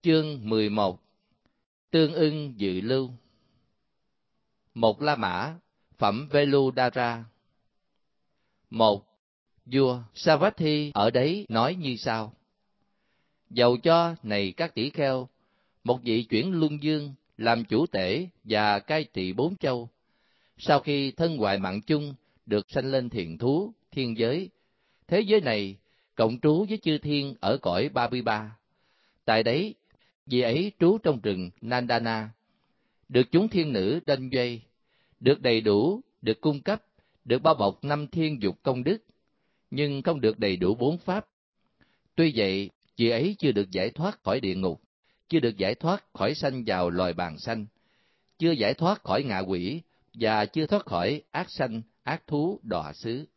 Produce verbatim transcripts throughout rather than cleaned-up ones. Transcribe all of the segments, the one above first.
Chương mười một. Tương ưng dự lưu. Một La Mã, phẩm Veludara. Một. Vua Savatthi ở đấy nói như sau: Dầu cho này các tỷ kheo, một vị chuyển luân dương làm chủ tể và cai trị bốn châu, sau khi thân hoại mạng chung được sanh lên thiền thú, thiên giới, thế giới này cộng trú với chư thiên ở cõi ba mươi ba. Tại đấy, vì ấy trú trong rừng Nandana, được chúng thiên nữ đanh doanh, được đầy đủ, được cung cấp, được bao bọc năm thiên dục công đức, nhưng không được đầy đủ bốn pháp. Tuy vậy, vì ấy chưa được giải thoát khỏi địa ngục, chưa được giải thoát khỏi sanh vào loài bàng sanh, chưa giải thoát khỏi ngạ quỷ, và chưa thoát khỏi ác sanh, ác thú, đọa xứ.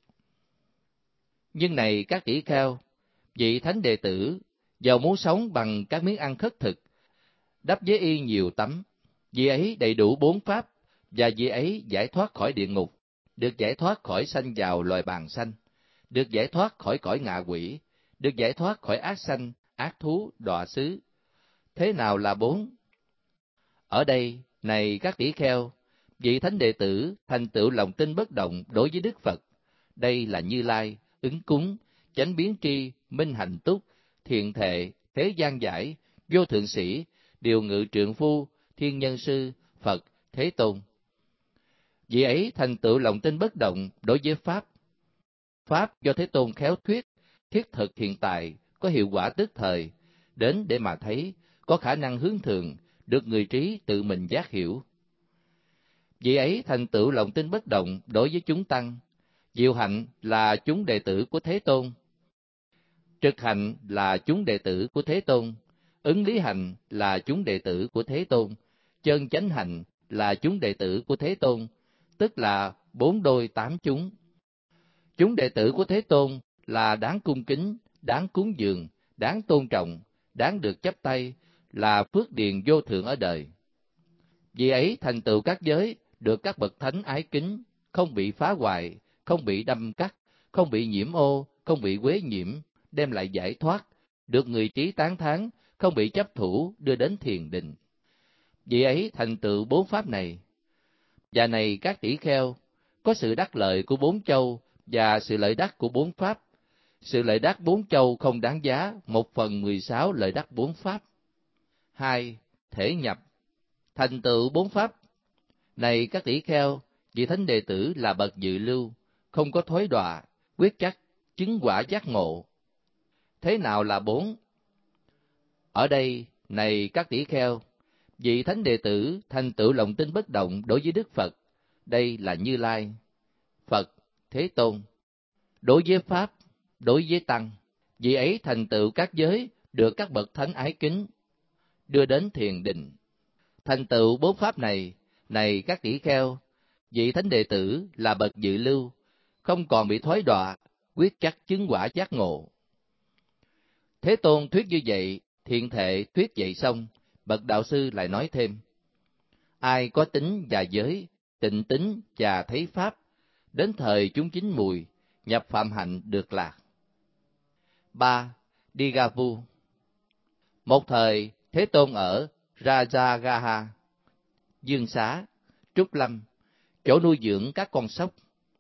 Nhưng này các tỷ kheo, vị thánh đệ tử, dầu muốn sống bằng các miếng ăn khất thực, đắp với y nhiều tấm, vì ấy đầy đủ bốn pháp, và vì ấy giải thoát khỏi địa ngục, được giải thoát khỏi sanh vào loài bàng sanh, được giải thoát khỏi cõi ngạ quỷ, được giải thoát khỏi ác sanh, ác thú, đọa xứ. Thế nào là bốn? Ở đây, này các tỷ kheo, vị thánh đệ tử thành tựu lòng tin bất động đối với Đức Phật. Đây là Như Lai, ứng cúng, chánh biến tri, minh hạnh túc, thiện thệ, thế gian giải, vô thượng sĩ, điều ngự trượng phu, thiên nhân sư, Phật, Thế Tôn. Vì ấy thành tựu lòng tin bất động đối với Pháp. Pháp do Thế Tôn khéo thuyết, thiết thực hiện tại, có hiệu quả tức thời, đến để mà thấy, có khả năng hướng thường, được người trí tự mình giác hiểu. Vì ấy thành tựu lòng tin bất động đối với chúng tăng. Diệu hạnh là chúng đệ tử của Thế Tôn. Trực hạnh là chúng đệ tử của Thế Tôn. Ứng lý hạnh là chúng đệ tử của Thế Tôn. Chân chánh hạnh là chúng đệ tử của Thế Tôn, tức là bốn đôi tám chúng. Chúng đệ tử của Thế Tôn là đáng cung kính, đáng cúng dường, đáng tôn trọng, đáng được chắp tay, là phước điền vô thượng ở đời. Vì ấy thành tựu các giới, được các bậc thánh ái kính, không bị phá hoại, không bị đâm cắt, không bị nhiễm ô, không bị quế nhiễm, đem lại giải thoát, được người trí tán thán, không bị chấp thủ, đưa đến thiền định. Vì ấy thành tựu bốn pháp này. Và này các tỷ kheo, có sự đắc lợi của bốn châu và sự lợi đắc của bốn pháp. Sự lợi đắc bốn châu không đáng giá một phần mười sáu lợi đắc bốn pháp. Hai. Thể nhập. Thành tựu bốn pháp. Này các tỷ kheo, vị thánh đệ tử là bậc dự lưu, không có thối đọa, quyết chắc, chứng quả giác ngộ. Thế nào là bốn? Ở đây, này các tỷ kheo, vị thánh đệ tử thành tựu lòng tin bất động đối với Đức Phật. Đây là Như Lai, Phật, Thế Tôn. Đối với Pháp, đối với Tăng, vị ấy thành tựu các giới, được các bậc thánh ái kính, đưa đến thiền định. Thành tựu bốn pháp này, này các tỷ kheo, vị thánh đệ tử là bậc dự lưu, không còn bị thối đọa, quyết chắc chứng quả giác ngộ. Thế Tôn thuyết như vậy, thiện thệ thuyết vậy xong, bậc đạo sư lại nói thêm: Ai có tính và giới, tịnh tính và thấy pháp, đến thời chúng chín mùi, nhập phạm hạnh được lạc. Ba. Digavu. Một thời, Thế Tôn ở Rajagaha, Dương Xá, Trúc Lâm, chỗ nuôi dưỡng các con sóc.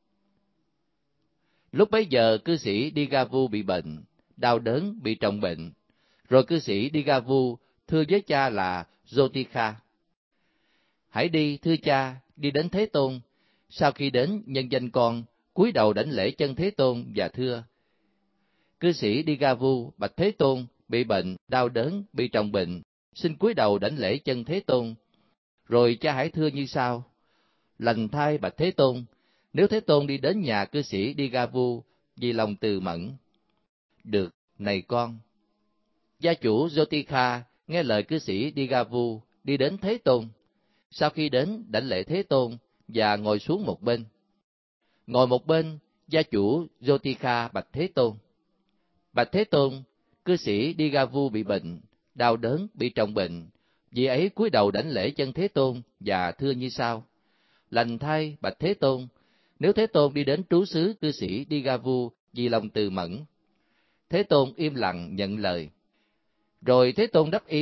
Lúc bấy giờ cư sĩ Digavu bị bệnh, đau đớn, bị trọng bệnh. Rồi cư sĩ Digavu thưa với cha là Jotikha: Hãy đi, thưa cha, đi đến Thế Tôn. Sau khi đến, nhân danh con cúi đầu đảnh lễ chân Thế Tôn và thưa: Cư sĩ Digavu bạch Thế Tôn, bị bệnh, đau đớn, bị trọng bệnh, xin cúi đầu đảnh lễ chân Thế Tôn. Rồi cha hãy thưa như sau: Lành thay bạch Thế Tôn, nếu Thế Tôn đi đến nhà cư sĩ Digavu vì lòng từ mẫn. Được, này con. Gia chủ Jotikha nghe lời cư sĩ Digavu, đi đến Thế Tôn. Sau khi đến, đảnh lễ Thế Tôn và ngồi xuống một bên. Ngồi một bên, gia chủ Jotikha bạch Thế Tôn: Bạch Thế Tôn, cư sĩ Digavu bị bệnh, đau đớn, bị trọng bệnh. Vì ấy cúi đầu đảnh lễ chân Thế Tôn và thưa như sau: Lành thay bạch Thế Tôn, nếu Thế Tôn đi đến trú xứ cư sĩ Digavu vì lòng từ mẫn. Thế Tôn im lặng nhận lời. Rồi Thế Tôn đắp y,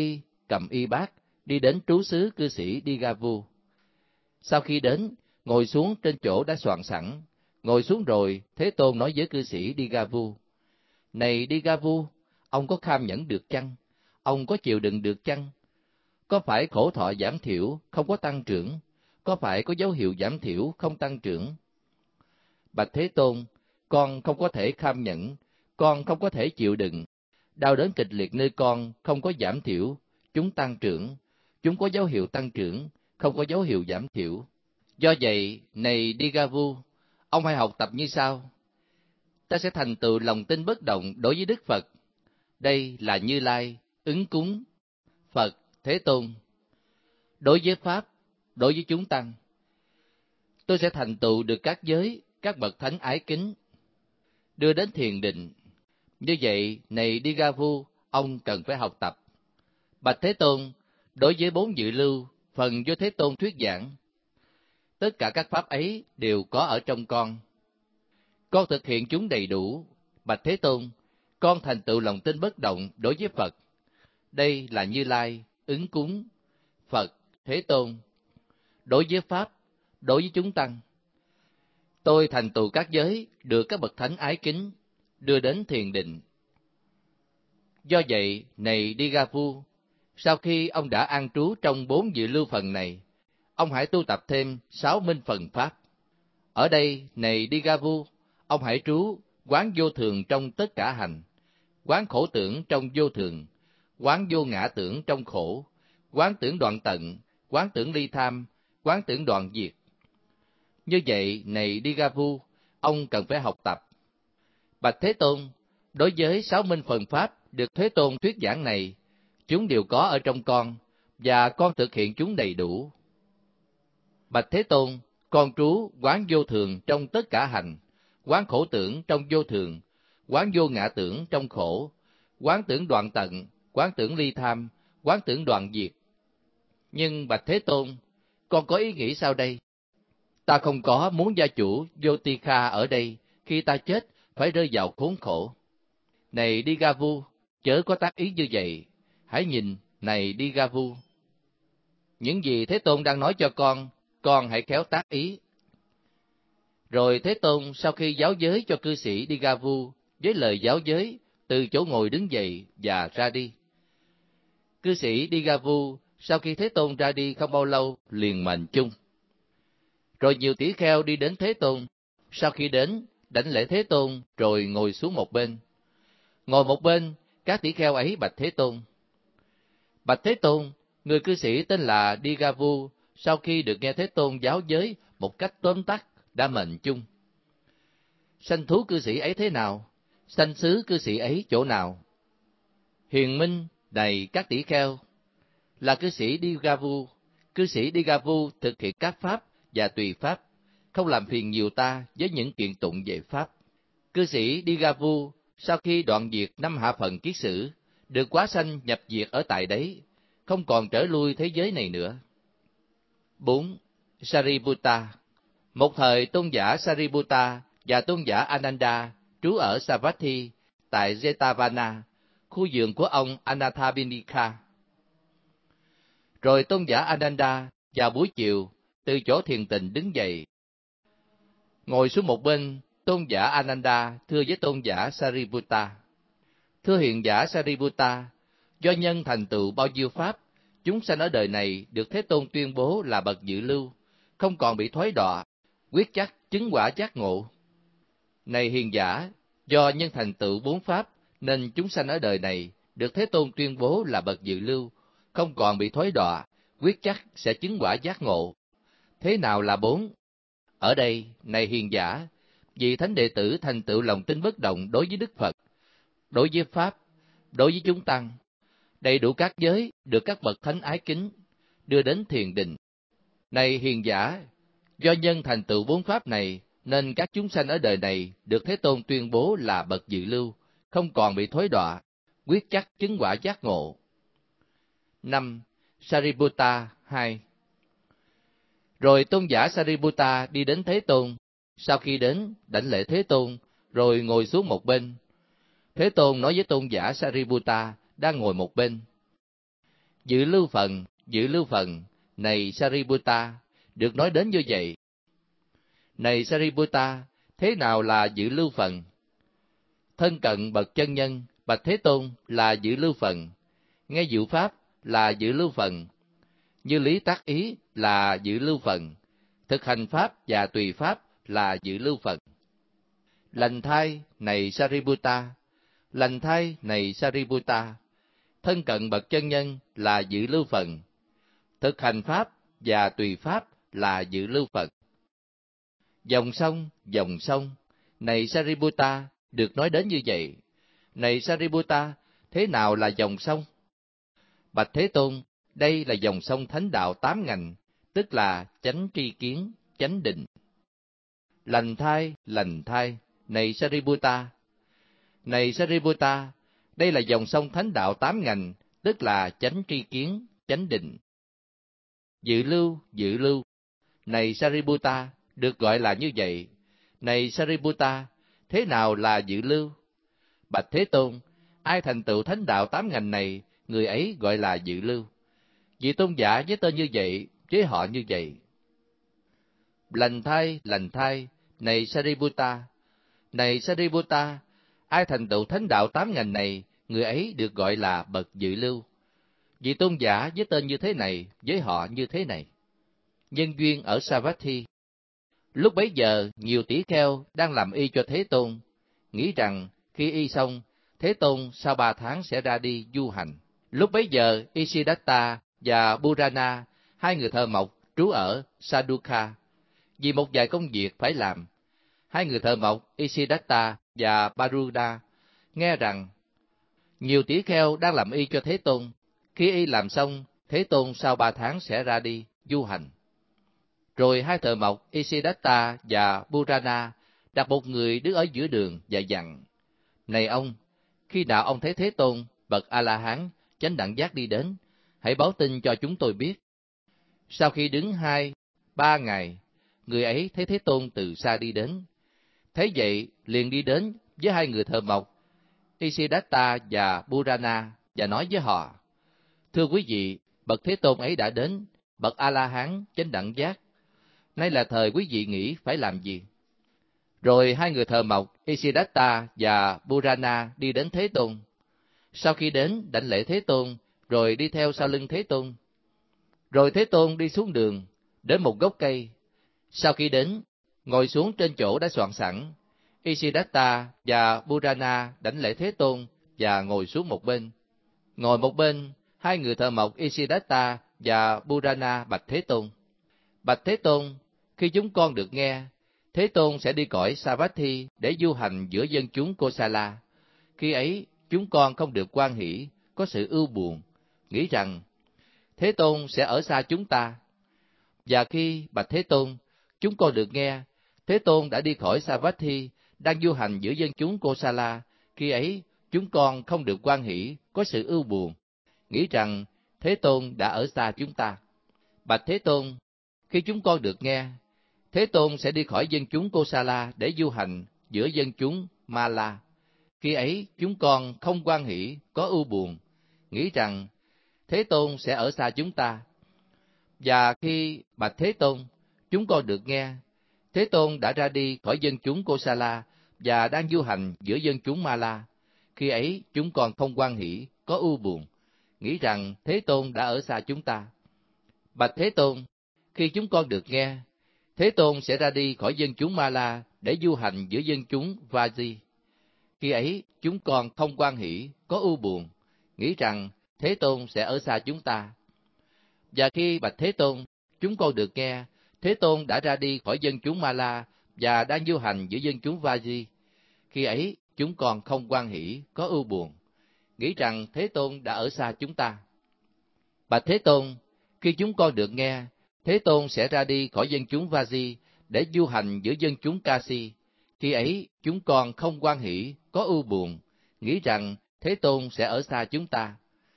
cầm y bát, đi đến trú xứ cư sĩ Digavu. Sau khi đến, ngồi xuống trên chỗ đã soạn sẵn. Ngồi xuống rồi, Thế Tôn nói với cư sĩ Digavu: Này Digavu, ông có kham nhẫn được chăng? Ông có chịu đựng được chăng? Có phải khổ thọ giảm thiểu, không có tăng trưởng? Có phải có dấu hiệu giảm thiểu, không tăng trưởng? Bạch Thế Tôn, con không có thể kham nhẫn, con không có thể chịu đựng. Đau đớn kịch liệt nơi con không có giảm thiểu, chúng tăng trưởng. Chúng có dấu hiệu tăng trưởng, không có dấu hiệu giảm thiểu. Do vậy, này Digavu, ông hãy học tập như sau. Ta sẽ thành tựu lòng tin bất động đối với Đức Phật. Đây là Như Lai, ứng cúng, Phật, Thế Tôn. Đối với Pháp, đối với chúng tăng, tôi sẽ thành tựu được các giới, các bậc thánh ái kính, đưa đến thiền định. Như vậy, này Digavu, ông cần phải học tập. Bạch Thế Tôn, đối với bốn dự lưu, phần do Thế Tôn thuyết giảng, tất cả các pháp ấy đều có ở trong con. Con thực hiện chúng đầy đủ. Bạch Thế Tôn, con thành tựu lòng tin bất động đối với Phật. Đây là Như Lai, ứng cúng, Phật, Thế Tôn. Đối với Pháp, đối với chúng tăng, tôi thành tựu các giới, được các bậc thánh ái kính, đưa đến thiền định. Do vậy, này Digavu, sau khi ông đã an trú trong bốn dự lưu phần này, ông hãy tu tập thêm sáu minh phần Pháp. Ở đây, này Digavu, ông hãy trú quán vô thường trong tất cả hành, quán khổ tưởng trong vô thường, quán vô ngã tưởng trong khổ, quán tưởng đoạn tận, quán tưởng ly tham, quán tưởng đoạn diệt. Như vậy, này Digavu, ông cần phải học tập. Bạch Thế Tôn, đối với sáu minh phần Pháp được Thế Tôn thuyết giảng này, chúng đều có ở trong con, và con thực hiện chúng đầy đủ. Bạch Thế Tôn, con trú quán vô thường trong tất cả hành, quán khổ tưởng trong vô thường, quán vô ngã tưởng trong khổ, quán tưởng đoạn tận, quán tưởng ly tham, quán tưởng đoạn diệt. Nhưng Bạch Thế Tôn, con có ý nghĩ sau đây? Ta không có muốn gia chủ Vô Ti Kha ở đây khi ta chết phải rơi vào khốn khổ. Này Digavu, chớ có tác ý như vậy. Hãy nhìn, này Digavu. Những gì Thế Tôn đang nói cho con, con hãy khéo tác ý. Rồi Thế Tôn sau khi giáo giới cho cư sĩ Digavu với lời giáo giới, từ chỗ ngồi đứng dậy và ra đi. Cư sĩ Digavu sau khi Thế Tôn ra đi không bao lâu liền mệnh chung. Rồi nhiều tỷ kheo đi đến Thế Tôn, sau khi đến, đảnh lễ Thế Tôn rồi ngồi xuống một bên. Ngồi một bên, các tỷ kheo ấy bạch Thế Tôn. Bạch Thế Tôn, người cư sĩ tên là Digavu, sau khi được nghe Thế Tôn giáo giới một cách tóm tắt, đã mệnh chung. Sanh thú cư sĩ ấy thế nào? Sanh xứ cư sĩ ấy chỗ nào? Hiền minh, này các tỷ kheo, là cư sĩ Digavu. Cư sĩ Digavu thực hiện các pháp và tùy pháp, không làm phiền nhiều ta với những kiện tụng về pháp. Cư sĩ Digavu sau khi đoạn diệt năm hạ phần kiết sử, được quá sanh nhập diệt ở tại đấy, không còn trở lui thế giới này nữa. bốn. Sariputta. Một thời tôn giả Sariputta và tôn giả Ananda trú ở Savatthi tại Jetavana, khu vườn của ông Anathapindika. Rồi tôn giả Ananda vào buổi chiều từ chỗ thiền tịnh đứng dậy, ngồi xuống một bên. Tôn giả Ananda thưa với tôn giả Sariputta: Thưa hiền giả Sariputta, do nhân thành tựu bao nhiêu pháp, chúng sanh ở đời này được Thế Tôn tuyên bố là bậc dự lưu, không còn bị thoái đọa, quyết chắc chứng quả giác ngộ. Này hiền giả, do nhân thành tựu bốn pháp, nên chúng sanh ở đời này được Thế Tôn tuyên bố là bậc dự lưu, không còn bị thoái đọa, quyết chắc sẽ chứng quả giác ngộ. Thế nào là bốn? Ở đây, này hiền giả, vị thánh đệ tử thành tựu lòng tin bất động đối với Đức Phật, đối với Pháp, đối với chúng tăng, đầy đủ các giới, được các bậc thánh ái kính, đưa đến thiền định. Này hiền giả, do nhân thành tựu bốn pháp này, nên các chúng sanh ở đời này được Thế Tôn tuyên bố là bậc dự lưu, không còn bị thối đọa, quyết chắc chứng quả giác ngộ. năm. Sariputta hai. Rồi tôn giả Sariputta đi đến Thế Tôn, sau khi đến, đảnh lễ Thế Tôn, rồi ngồi xuống một bên. Thế Tôn nói với tôn giả Sariputta đang ngồi một bên: Dự lưu phần, dự lưu phần, này Sariputta, được nói đến như vậy. Này Sariputta, thế nào là dự lưu phần? Thân cận bậc chân nhân, bạch Thế Tôn là dự lưu phần, nghe diệu pháp là dự lưu phần, như lý tác ý là dự lưu phần, thực hành pháp và tùy pháp là dự lưu phần. Lành thai này Sariputta, lành thai này Sariputta, thân cận bậc chân nhân là dự lưu phần, thực hành pháp và tùy pháp là dự lưu phần. Dòng sông, dòng sông, này Sariputta, được nói đến như vậy. Này Sariputta, thế nào là dòng sông? Bạch Thế Tôn, đây là dòng sông thánh đạo tám ngành, tức là chánh tri kiến, chánh định. Lành thai, lành thai, này Sariputta. Này Sariputta, đây là dòng sông thánh đạo tám ngành, tức là chánh tri kiến, chánh định. Dự lưu, dự lưu, này Sariputta, được gọi là như vậy. Này Sariputta, thế nào là dự lưu? Bạch Thế Tôn, ai thành tựu thánh đạo tám ngành này, người ấy gọi là dự lưu. Vị tôn giả với tên như vậy, với họ như vậy. Lành thai, lành thai, này Sariputta. Này Sariputta, ai thành tựu thánh đạo tám ngành này, người ấy được gọi là bậc dự lưu. Vị tôn giả với tên như thế này, với họ như thế này. Nhân duyên ở Savatthi. Lúc bấy giờ, nhiều tỷ kheo đang làm y cho Thế Tôn, nghĩ rằng khi y xong, Thế Tôn sau ba tháng sẽ ra đi du hành. Lúc bấy giờ, Isidatta và Purana, hai người thợ mộc trú ở Sadukha, vì một vài công việc phải làm. Hai người thợ mộc Isidatta và Paruda nghe rằng nhiều tỷ kheo đang làm y cho Thế Tôn. Khi y làm xong, Thế Tôn sau ba tháng sẽ ra đi du hành. Rồi hai thợ mộc Isidatta và Purana đặt một người đứng ở giữa đường và dặn: Này ông, khi nào ông thấy Thế Tôn, bậc A-la-hán, chánh đẳng giác đi đến, hãy báo tin cho chúng tôi biết. Sau khi đứng hai, ba ngày, người ấy thấy Thế Tôn từ xa đi đến. Thấy vậy, liền đi đến với hai người thợ mộc, Isidatta và Purana, và nói với họ: Thưa quý vị, bậc Thế Tôn ấy đã đến, bậc A-la-hán, chánh đẳng giác. Nay là thời quý vị nghĩ phải làm gì? Rồi hai người thợ mộc Isidatta và Purana đi đến Thế Tôn. Sau khi đến, đảnh lễ Thế Tôn, rồi đi theo sau lưng Thế Tôn. Rồi Thế Tôn đi xuống đường, đến một gốc cây. Sau khi đến, ngồi xuống trên chỗ đã soạn sẵn. Isidatta và Purana đảnh lễ Thế Tôn và ngồi xuống một bên. Ngồi một bên, hai người thợ mộc Isidatta và Purana bạch Thế Tôn: Bạch Thế Tôn, khi chúng con được nghe, Thế Tôn sẽ đi cõi Savatthi để du hành giữa dân chúng Kosala. Khi ấy, chúng con không được hoan hỷ, có sự ưu buồn, nghĩ rằng Thế Tôn sẽ ở xa chúng ta. Và khi, bạch Thế Tôn, chúng con được nghe, Thế Tôn đã đi khỏi Savatthi, đang du hành giữa dân chúng Kosala. Khi ấy, chúng con không được hoan hỷ, có sự ưu buồn, nghĩ rằng Thế Tôn đã ở xa chúng ta. Bạch Thế Tôn, khi chúng con được nghe, Thế Tôn sẽ đi khỏi dân chúng Kosala để du hành giữa dân chúng Mala. Khi ấy, chúng con không hoan hỷ, có ưu buồn, nghĩ rằng Thế Tôn sẽ ở xa chúng ta. Và khi, bạch Thế Tôn, chúng con được nghe, Thế Tôn đã ra đi khỏi dân chúng Kosala và đang du hành giữa dân chúng Mala. Khi ấy, chúng con không hoan hỷ, có ưu buồn, nghĩ rằng Thế Tôn đã ở xa chúng ta. Bạch Thế Tôn, khi chúng con được nghe, Thế Tôn sẽ ra đi khỏi dân chúng Mala để du hành giữa dân chúng Vaji. Khi ấy, chúng con không hoan hỷ, có ưu buồn, nghĩ rằng Thế Tôn sẽ ở xa chúng ta. Và khi, bạch Thế Tôn, chúng con được nghe, Thế Tôn đã ra đi khỏi dân chúng Mala và đang du hành giữa dân chúng Vaji. Khi ấy, chúng con không hoan hỷ, có ưu buồn, nghĩ rằng Thế Tôn đã ở xa chúng ta. Bạch Thế Tôn, khi chúng con được nghe, Thế Tôn sẽ ra đi khỏi dân chúng Vaji để du hành giữa dân chúng Kasi. Khi ấy, chúng con không hoan hỷ, có ưu buồn, nghĩ rằng Thế Tôn sẽ ở xa chúng ta.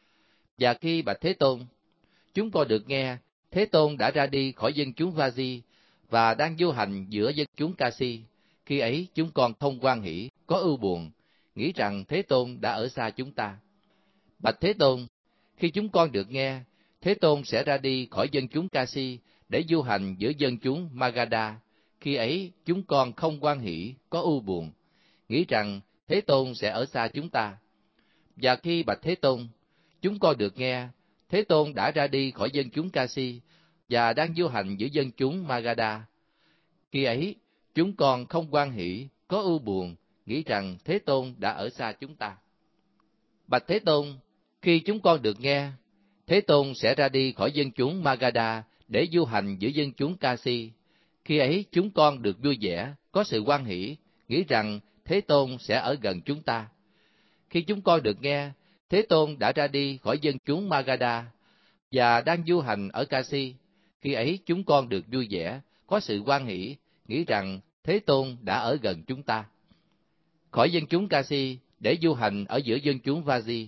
Và khi, bạch Thế Tôn, chúng con được nghe, Thế Tôn đã ra đi khỏi dân chúng Vaji và đang du hành giữa dân chúng Kasi. Khi ấy, chúng con không hoan hỷ, có ưu buồn, nghĩ rằng Thế Tôn đã ở xa chúng ta. Bạch Thế Tôn, Khi chúng con được nghe, Thế Tôn sẽ ra đi khỏi dân chúng Ca-si để du hành giữa dân chúng Magadha. Khi ấy, chúng con không hoan hỷ, có ưu buồn, nghĩ rằng Thế Tôn sẽ ở xa chúng ta. Và khi bạch Thế Tôn, chúng con được nghe, Thế Tôn đã ra đi khỏi dân chúng Ca-si và đang du hành giữa dân chúng Magadha. Khi ấy, chúng con không hoan hỷ, có ưu buồn, nghĩ rằng Thế Tôn đã ở xa chúng ta. Bạch Thế Tôn, khi chúng con được nghe, Thế Tôn sẽ ra đi khỏi dân chúng Magadha để du hành giữa dân chúng Ca-si. Khi ấy, chúng con được vui vẻ, có sự hoan hỷ, nghĩ rằng Thế Tôn sẽ ở gần chúng ta. Khi chúng con được nghe, Thế Tôn đã ra đi khỏi dân chúng Magadha và đang du hành ở Ca-si. Khi ấy, chúng con được vui vẻ, có sự hoan hỷ, nghĩ rằng Thế Tôn đã ở gần chúng ta. Khỏi dân chúng Ca-si để du hành ở giữa dân chúng Va-di.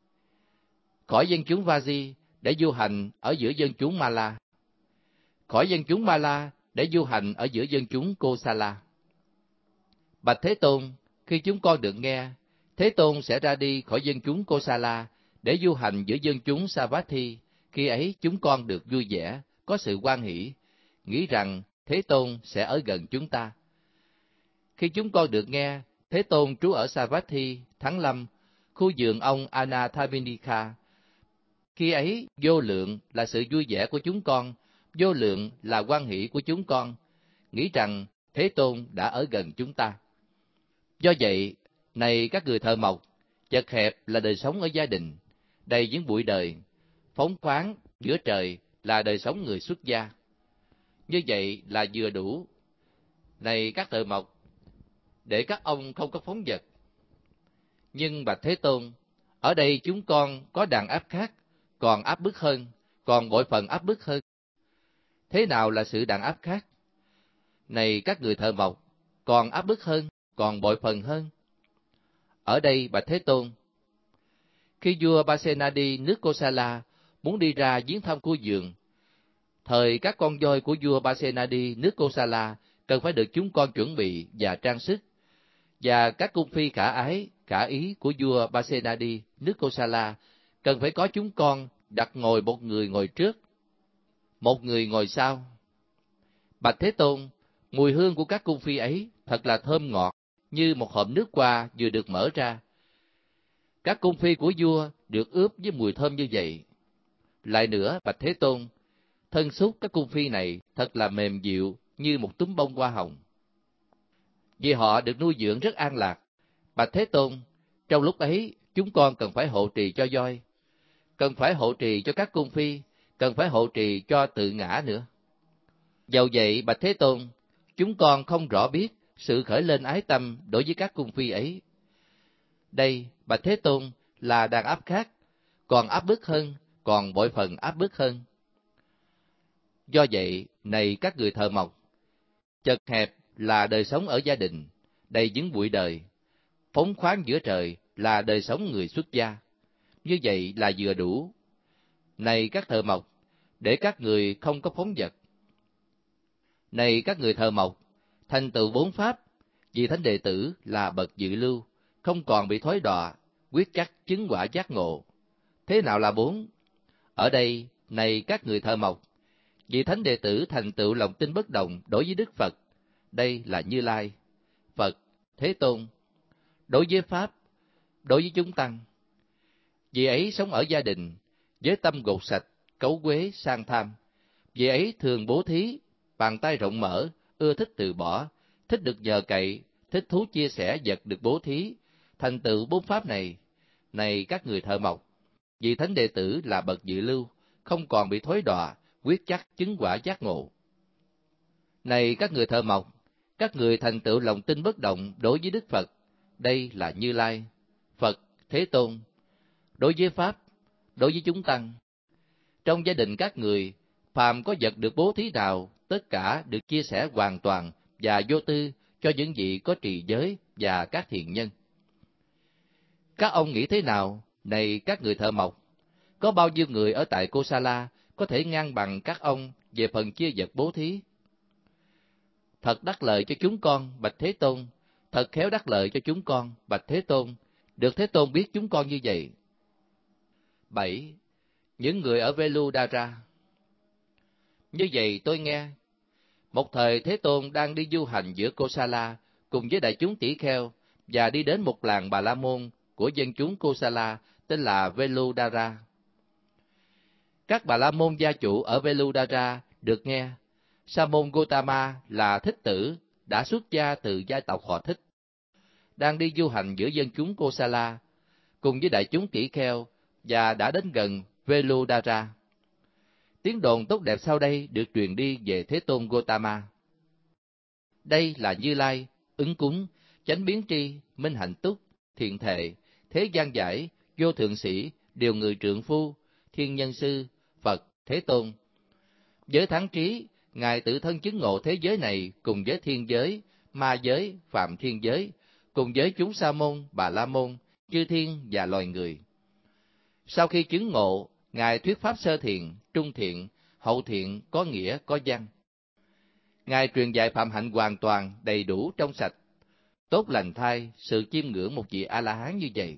Khỏi dân chúng Va-di để du hành ở giữa dân chúng Ma-la. Khỏi dân chúng Ma-la để du hành ở giữa dân chúng Cô-sa-la. Bạch Thế Tôn, khi chúng con được nghe, Thế Tôn sẽ ra đi khỏi dân chúng Cô-sa-la để du hành giữa dân chúng Sa-vát-thi. Khi ấy chúng con được vui vẻ, có sự hoan hỷ, nghĩ rằng Thế Tôn sẽ ở gần chúng ta. Khi chúng con được nghe, Thế Tôn trú ở Sa-vát-thi, Thắng Lâm, khu vườn ông Anathapindika. Khi ấy, vô lượng là sự vui vẻ của chúng con, vô lượng là hoan hỷ của chúng con, nghĩ rằng Thế Tôn đã ở gần chúng ta. Do vậy, này các người thợ mộc, chật hẹp là đời sống ở gia đình, đầy những bụi đời, phóng khoáng giữa trời là đời sống người xuất gia. Như vậy là vừa đủ. Này các thợ mộc, để các ông không có phóng dật. Nhưng bạch Thế Tôn, ở đây chúng con có đàn áp khác, còn áp bức hơn, còn bội phần áp bức hơn. Thế nào là sự đàn áp khác? Này các người thợ mộc, còn áp bức hơn, còn bội phần hơn. Ở đây bạch Thế Tôn, khi vua Pasenadi nước Kosala muốn đi ra viếng thăm khu vườn, thời các con voi của vua Pasenadi nước Kosala cần phải được chúng con chuẩn bị và trang sức, và các cung phi khả ái, khả ý của vua Pasenadi nước Kosala cần phải có chúng con đặt ngồi một người ngồi trước, một người ngồi sau. Bạch Thế Tôn, mùi hương của các cung phi ấy thật là thơm ngọt, như một hộp nước hoa vừa được mở ra. Các cung phi của vua được ướp với mùi thơm như vậy. Lại nữa, bạch Thế Tôn, thân xúc các cung phi này thật là mềm dịu như một túm bông hoa hồng. Vì họ được nuôi dưỡng rất an lạc. Bạch Thế Tôn, trong lúc ấy, chúng con cần phải hộ trì cho voi, cần phải hộ trì cho các cung phi, cần phải hộ trì cho tự ngã nữa. Dầu vậy, bạch Thế Tôn, chúng con không rõ biết sự khởi lên ái tâm đối với các cung phi ấy. Đây, bạch Thế Tôn, là đàn áp khác, còn áp bức hơn, còn bội phần áp bức hơn. Do vậy, này các người thợ mộc, chật hẹp là đời sống ở gia đình, đầy những bụi đời, phóng khoáng giữa trời là đời sống người xuất gia. Như vậy là vừa đủ. Này các thợ mộc, để các người không có phóng dật. Này các người thợ mộc, thành tựu bốn pháp, vì thánh đệ tử là bậc dự lưu, không còn bị thối đọa, quyết chắc chứng quả giác ngộ. Thế nào là bốn? Ở đây, này các người thợ mộc, vì thánh đệ tử thành tựu lòng tin bất động đối với Đức Phật, đây là Như Lai, Phật, Thế Tôn, đối với Pháp, đối với chúng tăng. Vì ấy sống ở gia đình, với tâm gột sạch, cấu quế, sang tham. Vì ấy thường bố thí, bàn tay rộng mở, ưa thích từ bỏ, thích được nhờ cậy, thích thú chia sẻ vật được bố thí, thành tựu bốn pháp này. Này các người thợ mộc, vì thánh đệ tử là bậc dự lưu, không còn bị thối đọa, quyết chắc chứng quả giác ngộ. Này các người thợ mộc, các người thành tựu lòng tin bất động đối với Đức Phật, đây là Như Lai, Phật, Thế Tôn, đối với Pháp, đối với chúng tăng. Trong gia đình các người, phàm có vật được bố thí nào, tất cả được chia sẻ hoàn toàn và vô tư cho những vị có trì giới và các thiện nhân. Các ông nghĩ thế nào, này các người thợ mộc? Có bao nhiêu người ở tại Kosala có thể ngang bằng các ông về phần chia vật bố thí? Thật đắc lợi cho chúng con, bạch Thế Tôn, thật khéo đắc lợi cho chúng con, bạch Thế Tôn, được Thế Tôn biết chúng con như vậy. Bảy. những người ở Veludara. Như vậy tôi nghe, một thời Thế Tôn đang đi du hành giữa Kosala cùng với đại chúng tỷ kheo và đi đến một làng Bà La Môn của dân chúng Kosala tên là Veludara. Các Bà La Môn gia chủ ở Veludara được nghe Sa môn Gotama là thích tử đã xuất gia từ gia tộc họ Thích, đang đi du hành giữa dân chúng Kosala cùng với đại chúng tỷ kheo và đã đến gần Veludara. Tiếng đồn tốt đẹp sau đây được truyền đi về Thế Tôn Gotama. Đây là Như Lai, Ứng Cúng, Chánh Biến Tri, Minh Hạnh Túc, Thiện Thệ, Thế Gian Giải, Vô Thượng Sĩ, Điều Người Trượng Phu, Thiên Nhân Sư, Phật, Thế Tôn. Với thắng trí, Ngài tự thân chứng ngộ thế giới này cùng với thiên giới, ma giới, phạm thiên giới, cùng với chúng Sa môn, Bà La môn, chư thiên và loài người. Sau khi chứng ngộ, Ngài thuyết pháp sơ thiện, trung thiện, hậu thiện, có nghĩa, có văn. Ngài truyền dạy phạm hạnh hoàn toàn, đầy đủ, trong sạch, tốt lành thay, sự chiêm ngưỡng một vị A-la-hán như vậy.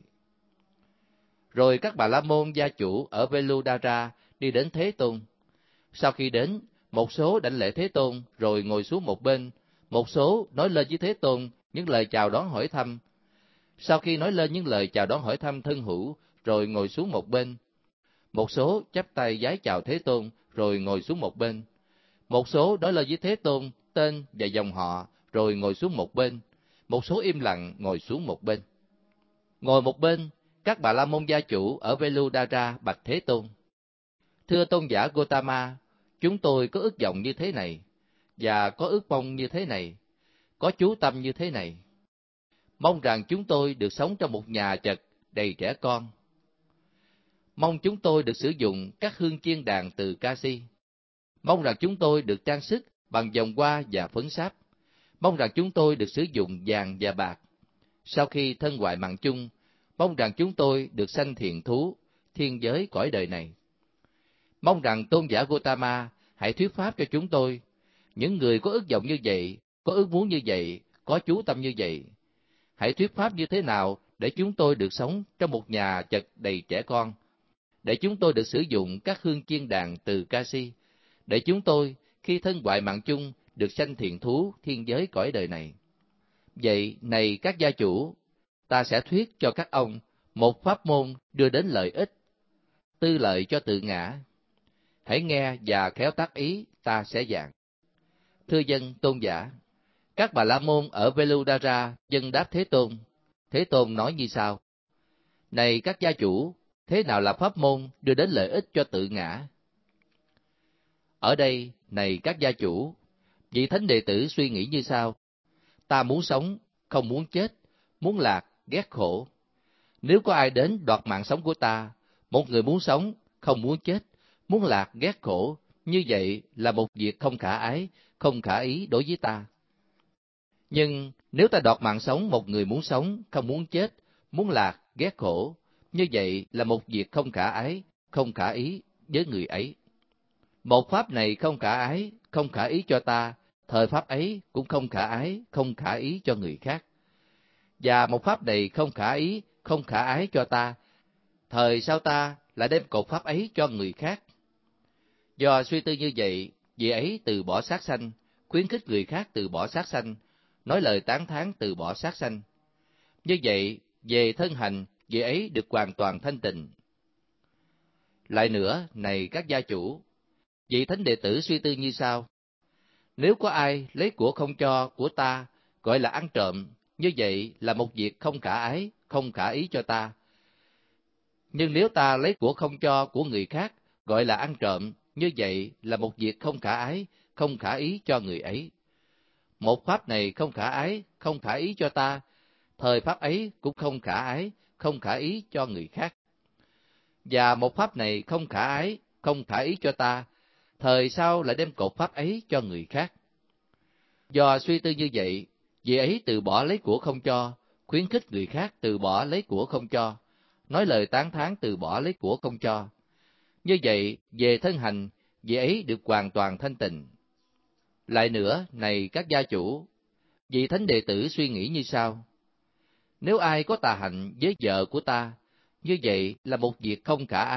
Rồi các Bà La môn gia chủ ở Veludara đi đến Thế Tôn. Sau khi đến, một số đảnh lễ Thế Tôn rồi ngồi xuống một bên, một số nói lên với Thế Tôn những lời chào đón hỏi thăm. Sau khi nói lên những lời chào đón hỏi thăm thân hữu rồi ngồi xuống một bên, một số chắp tay vái chào Thế Tôn rồi ngồi xuống một bên, một số nói lên với Thế Tôn tên và dòng họ rồi ngồi xuống một bên, một số im lặng ngồi xuống một bên. Ngồi một bên, các Bà La môn gia chủ ở Veludara bạch Thế Tôn: Thưa tôn giả Gotama, chúng tôi có ước vọng như thế này, và có ước mong như thế này, có chú tâm như thế này. Mong rằng chúng tôi được sống trong một nhà chật đầy trẻ con. Mong chúng tôi được sử dụng các hương chiên đàn từ Kasi. Mong rằng chúng tôi được trang sức bằng vòng hoa và phấn sáp. Mong rằng chúng tôi được sử dụng vàng và bạc. Sau khi thân hoại mạng chung, mong rằng chúng tôi được sanh thiện thú, thiên giới cõi đời này. Mong rằng tôn giả Gotama hãy thuyết pháp cho chúng tôi, những người có ước vọng như vậy, có ước muốn như vậy, có chú tâm như vậy. Hãy thuyết pháp như thế nào để chúng tôi được sống trong một nhà chật đầy trẻ con, để chúng tôi được sử dụng các hương chiên đàn từ Kasi, để chúng tôi, khi thân hoại mạng chung, được sanh thiện thú, thiên giới cõi đời này. Vậy, này các gia chủ, ta sẽ thuyết cho các ông một pháp môn đưa đến lợi ích, tư lợi cho tự ngã. Hãy nghe và khéo tác ý, ta sẽ giảng. Thưa dân tôn giả, các Bà La môn ở Veludara dân đáp Thế Tôn. Thế Tôn nói như sau: Này các gia chủ, thế nào là pháp môn đưa đến lợi ích cho tự ngã? Ở đây, này các gia chủ, vị thánh đệ tử suy nghĩ như sau: Ta muốn sống, không muốn chết, muốn lạc, ghét khổ. Nếu có ai đến đoạt mạng sống của ta, một người muốn sống, không muốn chết, muốn lạc, ghét khổ, như vậy là một việc không khả ái, không khả ý đối với ta. Nhưng nếu ta đoạt mạng sống một người muốn sống, không muốn chết, muốn lạc, ghét khổ, như vậy là một việc không khả ái, không khả ý với người ấy. Một pháp này không khả ái, không khả ý cho ta, thời pháp ấy cũng không khả ái, không khả ý cho người khác. Và một pháp này không khả ý, không khả ái cho ta, thời sau ta lại đem cột pháp ấy cho người khác. Do suy tư như vậy, vị ấy từ bỏ sát sanh, khuyến khích người khác từ bỏ sát sanh, nói lời tán thán từ bỏ sát sanh. Như vậy, về thân hành, vị ấy được hoàn toàn thanh tịnh. Lại nữa, này các gia chủ, vị thánh đệ tử suy tư như sau: Nếu có ai lấy của không cho của ta, gọi là ăn trộm, như vậy là một việc không khả ái, không khả ý cho ta. Nhưng nếu ta lấy của không cho của người khác, gọi là ăn trộm, như vậy là một việc không khả ái, không khả ý cho người ấy. Một pháp này không khả ái, không khả ý cho ta, thời pháp ấy cũng không khả ái, không khả ý cho người khác. Và một pháp này không khả ái, không khả ý cho ta, thời sau lại đem cột pháp ấy cho người khác. Do suy tư như vậy, vị ấy từ bỏ lấy của không cho, khuyến khích người khác từ bỏ lấy của không cho, nói lời tán thán từ bỏ lấy của không cho. Như vậy, về thân hành, vị ấy được hoàn toàn thanh tịnh. Lại nữa, này các gia chủ, vị thánh đệ tử suy nghĩ như sau: Nếu ai có tà hạnh với vợ của ta, như vậy là một việc không khả ái,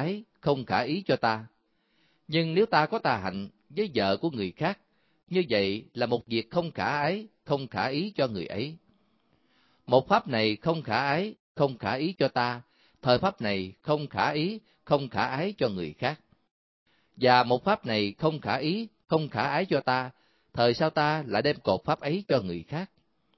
không khả ý cho ta. Nhưng nếu ta có tà hạnh với vợ của người khác, như vậy là một việc không khả ái, không khả ý cho người ấy. Một pháp này không khả ái, không khả ý cho ta, thời pháp này không khả ý, không khả ái cho người khác. Và một pháp này không khả ý, không khả ái cho ta, thời sao ta lại đem cột pháp ấy cho người khác.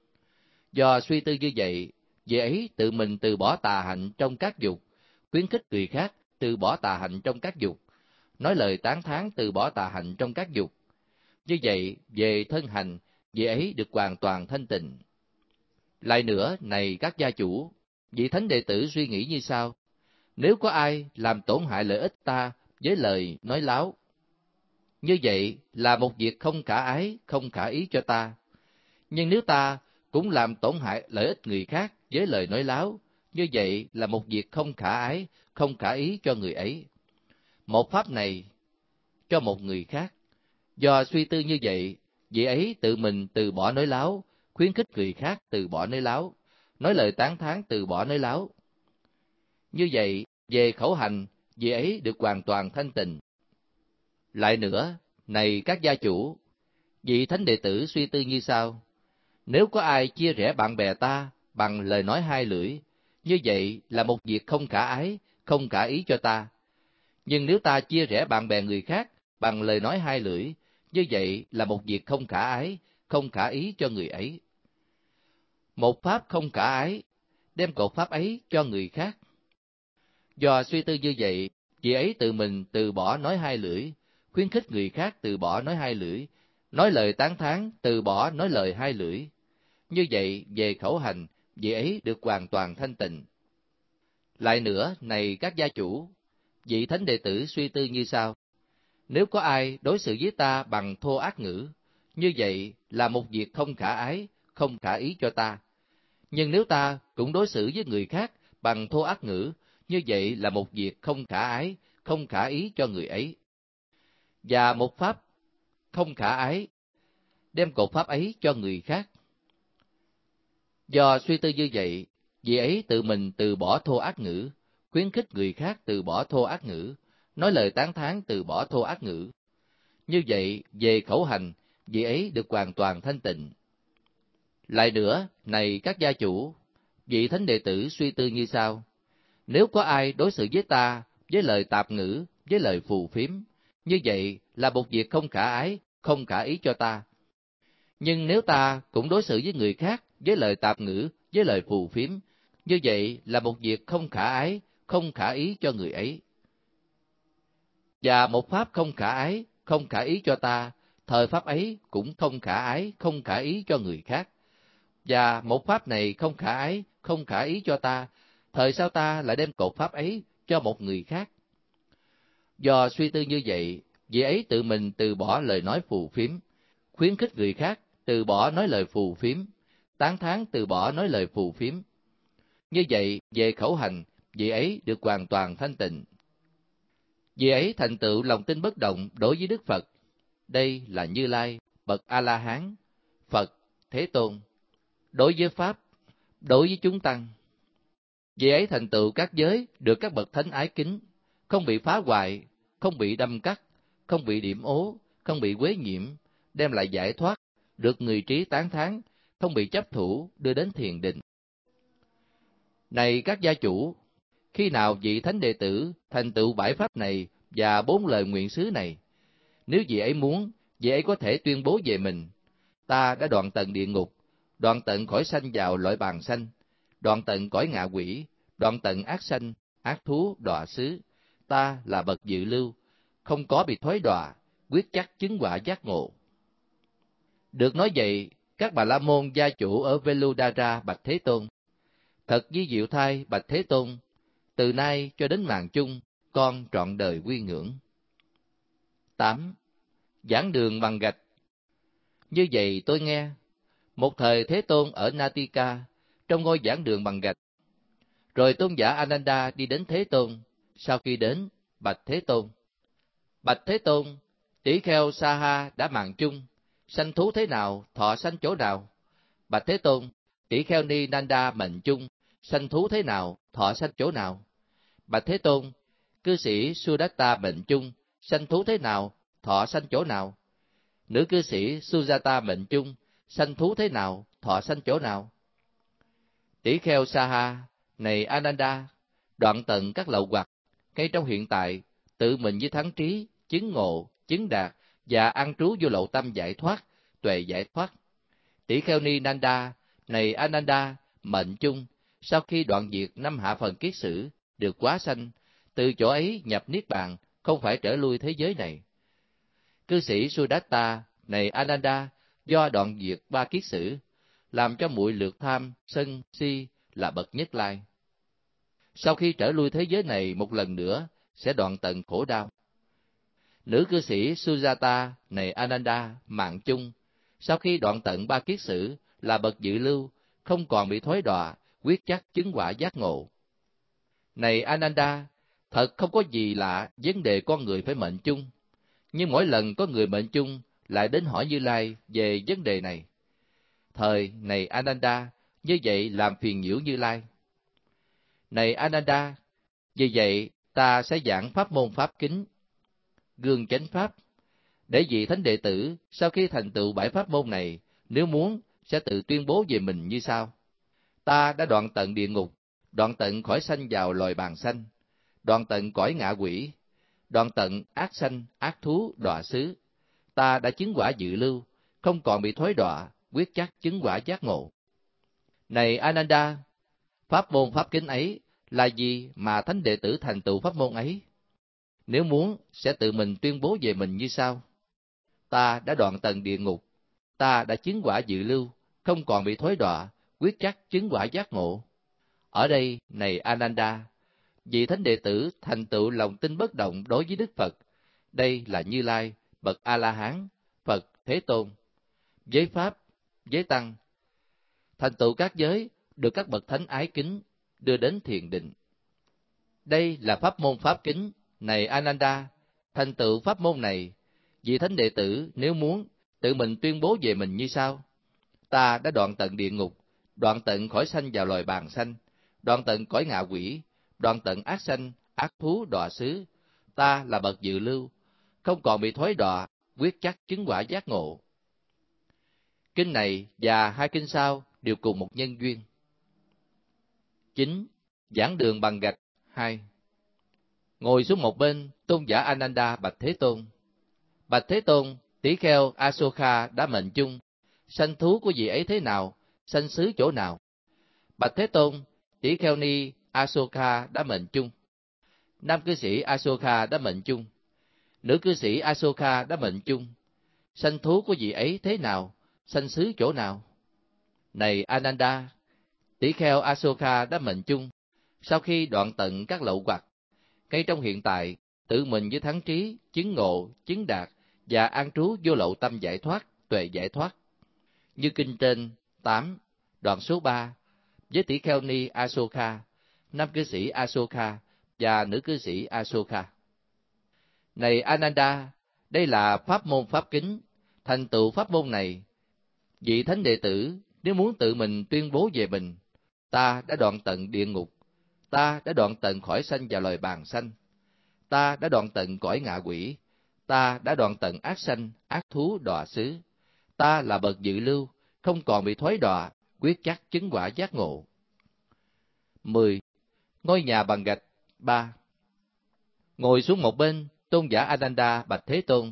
Do suy tư như vậy, vì ấy tự mình từ bỏ tà hạnh trong các dục, khuyến khích người khác từ bỏ tà hạnh trong các dục, nói lời tán thán từ bỏ tà hạnh trong các dục. Như vậy, về thân hành, vị ấy được hoàn toàn thanh tịnh. Lại nữa, này các gia chủ, vị thánh đệ tử suy nghĩ như sau: nếu có ai làm tổn hại lợi ích ta với lời nói láo, như vậy là một việc không khả ái, không khả ý cho ta. Nhưng nếu ta cũng làm tổn hại lợi ích người khác với lời nói láo, như vậy là một việc không khả ái, không khả ý cho người ấy. Một pháp này cho một người khác. Do suy tư như vậy, vị ấy tự mình từ bỏ nói láo, khuyến khích người khác từ bỏ nói láo, nói lời tán thán từ bỏ nói láo. Như vậy, về khẩu hành, vị ấy được hoàn toàn thanh tịnh. Lại nữa, này các gia chủ, vị thánh đệ tử suy tư như sau: nếu có ai chia rẽ bạn bè ta bằng lời nói hai lưỡi, như vậy là một việc không khả ái, không khả ý cho ta. Nhưng nếu ta chia rẽ bạn bè người khác bằng lời nói hai lưỡi, như vậy là một việc không khả ái, không khả ý cho người ấy. Một pháp không khả ái, đem cột pháp ấy cho người khác. Do suy tư như vậy, vị ấy tự mình từ bỏ nói hai lưỡi, khuyến khích người khác từ bỏ nói hai lưỡi, nói lời tán thán từ bỏ nói lời hai lưỡi. Như vậy, về khẩu hành, vị ấy được hoàn toàn thanh tịnh. Lại nữa, này các gia chủ, vị thánh đệ tử suy tư như sau: nếu có ai đối xử với ta bằng thô ác ngữ, như vậy là một việc không khả ái, không khả ý cho ta. Nhưng nếu ta cũng đối xử với người khác bằng thô ác ngữ, như vậy là một việc không khả ái, không khả ý cho người ấy. Và một pháp không khả ái, đem cột pháp ấy cho người khác. Do suy tư như vậy, vị ấy tự mình từ bỏ thô ác ngữ, khuyến khích người khác từ bỏ thô ác ngữ, nói lời tán thán từ bỏ thô ác ngữ. Như vậy, về khẩu hành, vị ấy được hoàn toàn thanh tịnh. Lại nữa, này các gia chủ, vị thánh đệ tử suy tư như sau: nếu có ai đối xử với ta với lời tạp ngữ, với lời phù phiếm, như vậy là một việc không khả ái, không khả ý cho ta. Nhưng nếu ta cũng đối xử với người khác với lời tạp ngữ, với lời phù phiếm, như vậy là một việc không khả ái, không khả ý cho người ấy. Và một pháp không khả ái, không khả ý cho ta, thời pháp ấy cũng không khả ái, không khả ý cho người khác. Và một pháp này không khả ái, không khả ý cho ta, thời sao ta lại đem cột pháp ấy cho một người khác. Do suy tư như vậy, vị ấy tự mình từ bỏ lời nói phù phiếm, khuyến khích người khác từ bỏ nói lời phù phiếm, tán thán từ bỏ nói lời phù phiếm. Như vậy, về khẩu hành, vị ấy được hoàn toàn thanh tịnh. Vị ấy thành tựu lòng tin bất động đối với Đức Phật. Đây là Như Lai, bậc A-la-hán, Phật, Thế Tôn. Đối với Pháp, đối với chúng tăng, vị ấy thành tựu các giới được các bậc thánh ái kính, không bị phá hoại, không bị đâm cắt, không bị điểm ố, không bị quế nhiễm, đem lại giải thoát, được người trí tán thán, không bị chấp thủ, đưa đến thiền định. Này các gia chủ, khi nào vị thánh đệ tử thành tựu bảy pháp này và bốn lời nguyện xứ này, nếu vị ấy muốn, vị ấy có thể tuyên bố về mình: ta đã đoạn tận địa ngục, đoạn tận khỏi sanh vào loại bàn sanh, đoạn tận cõi ngạ quỷ, đoạn tận ác sanh, ác thú, đọa xứ. Ta là bậc dự lưu, không có bị thối đọa, quyết chắc chứng quả giác ngộ. Được nói vậy, các bà la môn gia chủ ở Veludara bạch Thế Tôn: thật vi diệu thay bạch Thế Tôn, từ nay cho đến màn chung, con trọn đời quy ngưỡng. tám. Giảng đường bằng gạch. Như vậy tôi nghe, một thời Thế Tôn ở Natika, trong ngôi giảng đường bằng gạch. Rồi tôn giả Ananda đi đến Thế Tôn, sau khi đến, bạch Thế Tôn: bạch Thế Tôn, tỷ kheo Saha đã màng chung, sanh thú thế nào, thọ sanh chỗ nào? Bạch Thế Tôn, tỷ kheo Ni Nanda mệnh chung, sanh thú thế nào, thọ sanh chỗ nào? Bạch Thế Tôn, Cư sĩ Sudatta mệnh chung, sanh thú thế nào, thọ sanh chỗ nào? Nữ cư sĩ Sujata mệnh chung, sanh thú thế nào, thọ sanh chỗ nào? Tỷ kheo Saha, này Ananda, đoạn tận các lậu hoặc, ngay trong hiện tại, tự mình với thắng trí, chứng ngộ, chứng đạt, và an trú vô lậu tâm giải thoát, tuệ giải thoát. Tỷ kheo Ni Nanda, này Ananda, mệnh chung, sau khi đoạn diệt năm hạ phần kiết sử, được quá sanh, từ chỗ ấy nhập niết bàn, không phải trở lui thế giới này. Cư sĩ Sudatta, này Ananda, do đoạn diệt ba kiết sử, làm cho muội lược tham, sân, si là bậc nhất lai. Sau khi trở lui thế giới này một lần nữa, sẽ đoạn tận khổ đau. Nữ cư sĩ Sujata, này Ananda, mạng chung, sau khi đoạn tận ba kiết sử, là bậc dự lưu, không còn bị thối đọa, quyết chắc chứng quả giác ngộ. Này Ananda, thật không có gì lạ vấn đề con người phải mệnh chung, nhưng mỗi lần có người mệnh chung lại đến hỏi Như Lai về vấn đề này. Thời này Ananda, như vậy làm phiền nhiễu Như Lai. Này Ananda, vì vậy ta sẽ giảng pháp môn pháp kính, gương chánh pháp, để vị thánh đệ tử sau khi thành tựu bảy pháp môn này, nếu muốn sẽ tự tuyên bố về mình như sau: ta đã đoạn tận địa ngục, đoạn tận khỏi sanh vào loài bàng sanh, đoạn tận cõi ngạ quỷ, đoạn tận ác sanh, ác thú, đọa xứ. Ta đã chứng quả dự lưu, không còn bị thối đọa, quyết chắc chứng quả giác ngộ. Này Ananda, pháp môn pháp kính ấy là gì mà thánh đệ tử thành tựu pháp môn ấy? Nếu muốn sẽ tự mình tuyên bố về mình như sau: ta đã đoạn tận địa ngục, ta đã chứng quả dự lưu, không còn bị thối đọa, quyết chắc chứng quả giác ngộ. Ở đây, này Ananda, vị thánh đệ tử thành tựu lòng tin bất động đối với Đức Phật, đây là Như Lai, bậc A-la-hán, Phật Thế Tôn, giới pháp, giới tăng, thành tựu các giới được các bậc thánh ái kính, đưa đến thiền định. Đây là pháp môn pháp kính, này Ananda, thành tựu pháp môn này, vị thánh đệ tử nếu muốn tự mình tuyên bố về mình như sau: ta đã đoạn tận địa ngục, đoạn tận khỏi sanh vào loài bàng sanh, đoạn tận cõi ngạ quỷ, đoạn tận ác sanh, ác thú, đọa xứ. Ta là bậc dự lưu, không còn bị thối đọa, quyết chắc chứng quả giác ngộ. Kinh này và hai kinh sau đều cùng một nhân duyên. Chín. Giảng đường bằng gạch hai. Ngồi xuống một bên, tôn giả Ananda bạch Thế Tôn: bạch Thế Tôn, tỷ kheo Asoka đã mệnh chung, sanh thú của vị ấy thế nào, sanh xứ chỗ nào? Bạch Thế Tôn, tỷ kheo Ni Asoka đã mệnh chung. Nam cư sĩ Asoka đã mệnh chung. Nữ cư sĩ Asoka đã mệnh chung. Sanh thú của vị ấy thế nào, sanh xứ chỗ nào? Này Ananda, tỷ kheo Asoka đã mệnh chung, sau khi đoạn tận các lậu hoặc, ngay trong hiện tại, tự mình với thắng trí, chứng ngộ, chứng đạt, và an trú vô lậu tâm giải thoát, tuệ giải thoát. Như kinh trên tám, đoạn số ba, với tỷ kheo Ni Asoka, nam cư sĩ Asoka và nữ cư sĩ Asoka. Này Ananda, đây là pháp môn pháp kính, thành tựu pháp môn này, vị thánh đệ tử nếu muốn tự mình tuyên bố về mình: ta đã đoạn tận địa ngục, ta đã đoạn tận khỏi sanh vào loài bàng sanh, ta đã đoạn tận cõi ngạ quỷ, ta đã đoạn tận ác sanh, ác thú, đọa xứ. Ta là bậc dự lưu, không còn bị thối đọa, quyết chắc chứng quả giác ngộ. Mười. Ngôi nhà bằng gạch ba. Ngồi xuống một bên, tôn giả Ananda bạch Thế Tôn: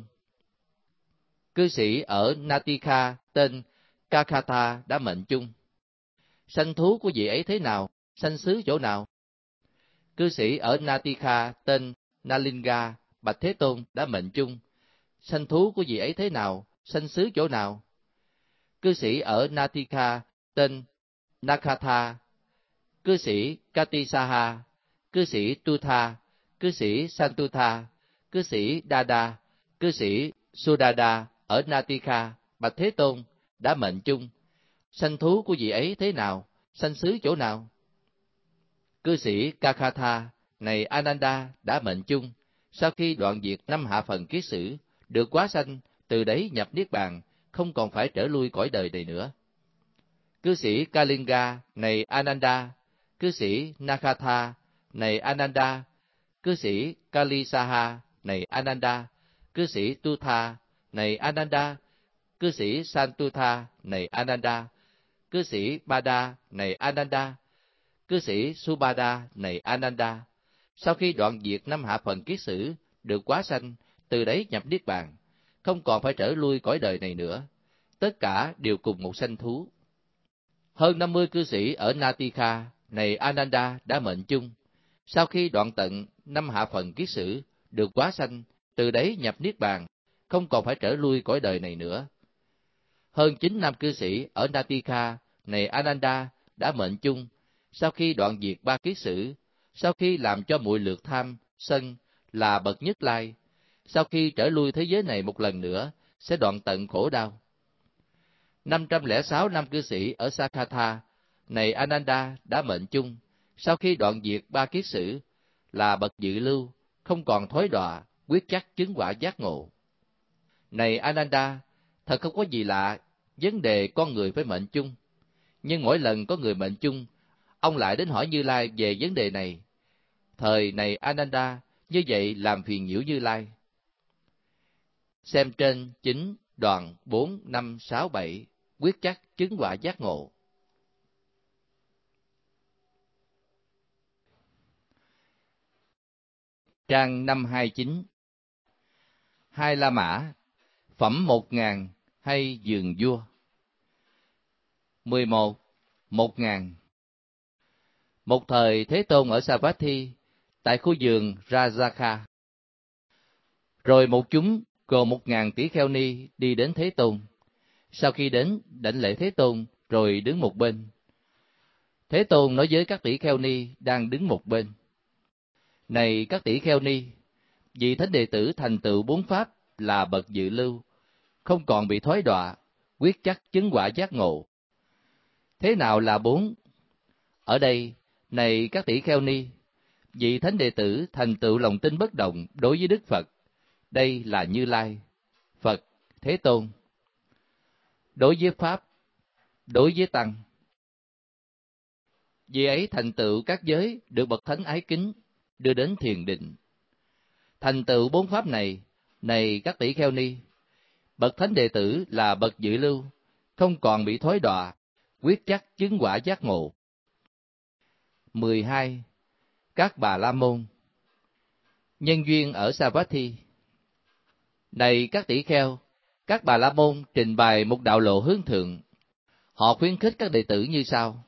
cư sĩ ở Natika tên Kakatha đã mệnh chung. Sanh thú của vị ấy thế nào, sanh xứ chỗ nào? Cư sĩ ở Natika tên Nalinga bạch Thế Tôn đã mệnh chung. Sanh thú của vị ấy thế nào, sanh xứ chỗ nào? Cư sĩ ở Natika tên Nakatha, cư sĩ Katisaha, cư sĩ Tutha, cư sĩ Santutha, cư sĩ Dada, cư sĩ Sudada ở Natika bạch Thế Tôn đã mệnh chung. Sanh thú của vị ấy thế nào, sanh xứ chỗ nào? Cư sĩ Kakatha, này Ananda đã mệnh chung, sau khi đoạn diệt năm hạ phần kiết sử, được quá sanh, từ đấy nhập niết bàn, không còn phải trở lui cõi đời này nữa. Cư sĩ Kalinga, này Ananda, cư sĩ Nakatha, này Ananda, cư sĩ Kalisaha, này Ananda, cư sĩ Tutha, này Ananda, cư sĩ Santutha, này Ananda, cư sĩ Bada, này Ananda, cư sĩ Subada, này Ananda, sau khi đoạn diệt năm hạ phần kiết sử, được quá sanh, từ đấy nhập niết bàn, không còn phải trở lui cõi đời này nữa. Tất cả đều cùng một sanh thú. Hơn năm mươi cư sĩ ở Natika, này Ananda, đã mệnh chung, sau khi đoạn tận năm hạ phần kiết sử, được quá sanh, từ đấy nhập niết bàn, không còn phải trở lui cõi đời này nữa. Hơn chín nam cư sĩ ở Natika, này Ananda, đã mệnh chung, sau khi đoạn diệt ba kiết sử, sau khi làm cho muội lược tham, sân là bậc nhất lai, sau khi trở lui thế giới này một lần nữa, sẽ đoạn tận khổ đau. năm trăm lẻ sáu nam cư sĩ ở Sakatha, này Ananda, đã mệnh chung, sau khi đoạn diệt ba kiết sử, là bậc dự lưu, không còn thối đọa, quyết chắc chứng quả giác ngộ. Này Ananda, thật không có gì lạ, vấn đề con người phải mệnh chung. Nhưng mỗi lần có người mệnh chung, ông lại đến hỏi Như Lai về vấn đề này. Thời này Ananda, như vậy làm phiền nhiễu Như Lai. Xem trên chín đoạn bốn, năm, sáu, bảy, quyết chắc chứng quả giác ngộ. Trang năm hai chín. Hai La Mã, phẩm một ngàn hay giường vua. mười một. Một ngàn. Một thời Thế Tôn ở Savatthi, tại khu vườn Rajaka. Rồi một chúng gồm một ngàn tỷ kheo ni đi đến Thế Tôn. Sau khi đến, đảnh lễ Thế Tôn, rồi đứng một bên. Thế Tôn nói với các tỷ kheo ni đang đứng một bên: Này các tỷ kheo ni, vị thánh đệ tử thành tựu bốn pháp là bậc dự lưu, không còn bị thói đọa, quyết chắc chứng quả giác ngộ. Thế nào là bốn? Ở đây, này các tỷ kheo ni, vị thánh đệ tử thành tựu lòng tin bất động đối với Đức Phật, đây là Như Lai, Phật, Thế Tôn. Đối với Pháp, đối với Tăng, vì ấy thành tựu các giới được bậc thánh ái kính, đưa đến thiền định. Thành tựu bốn pháp này, này các tỷ kheo ni, bậc thánh đệ tử là bậc dự lưu, không còn bị thối đọa, quyết chắc chứng quả giác ngộ. mười hai. Các Bà La Môn. Nhân duyên ở Savatthi. Này các tỷ kheo, các Bà La Môn trình bày một đạo lộ hướng thượng. Họ khuyến khích các đệ tử như sau: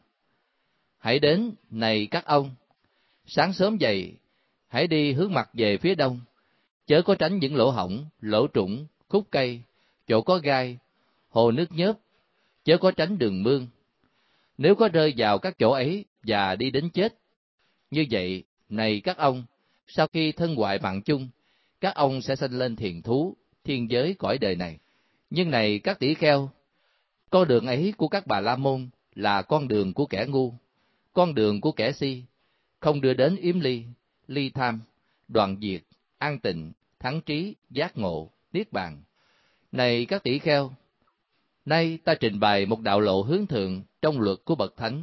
Hãy đến, này các ông, sáng sớm dậy, hãy đi hướng mặt về phía đông, chớ có tránh những lỗ hổng, lỗ trũng, khúc cây, chỗ có gai, hồ nước nhớp, chớ có tránh đường mương. Nếu có rơi vào các chỗ ấy và đi đến chết, như vậy, này các ông, sau khi thân hoại mạng chung, các ông sẽ sanh lên thiền thú, thiên giới cõi đời này. Nhưng này các tỷ kheo, con đường ấy của các Bà La Môn là con đường của kẻ ngu, con đường của kẻ si, không đưa đến yếm ly, ly tham, đoạn diệt, an tịnh, thắng trí, giác ngộ, niết bàn. Này các tỷ kheo, nay ta trình bày một đạo lộ hướng thượng trong luật của bậc thánh,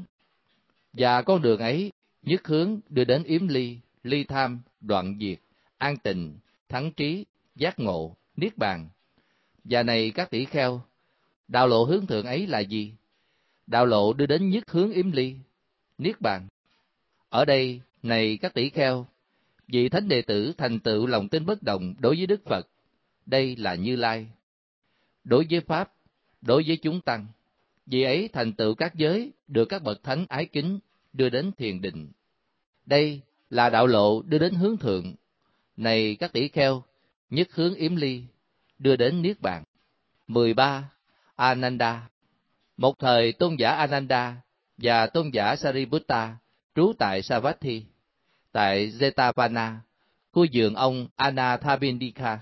và con đường ấy nhất hướng đưa đến yếm ly, ly tham, đoạn diệt, an tịnh, thắng trí, giác ngộ, niết bàn. Và này các tỷ kheo, đạo lộ hướng thượng ấy là gì? Đạo lộ đưa đến nhất hướng yếm ly, niết bàn. Ở đây, này các tỷ kheo, vị thánh đệ tử thành tựu lòng tin bất động đối với Đức Phật, đây là Như Lai. Đối với Pháp, đối với chúng tăng, vị ấy thành tựu các giới được các bậc thánh ái kính, đưa đến thiền định. Đây là đạo lộ đưa đến hướng thượng. Này các tỷ kheo, nhất hướng yếm ly, đưa đến niết bàn. mười ba. Ananda. Một thời tôn giả Ananda và tôn giả Sariputta trú tại Savatthi, tại Jetavana, khu vườn ông Anathapindika.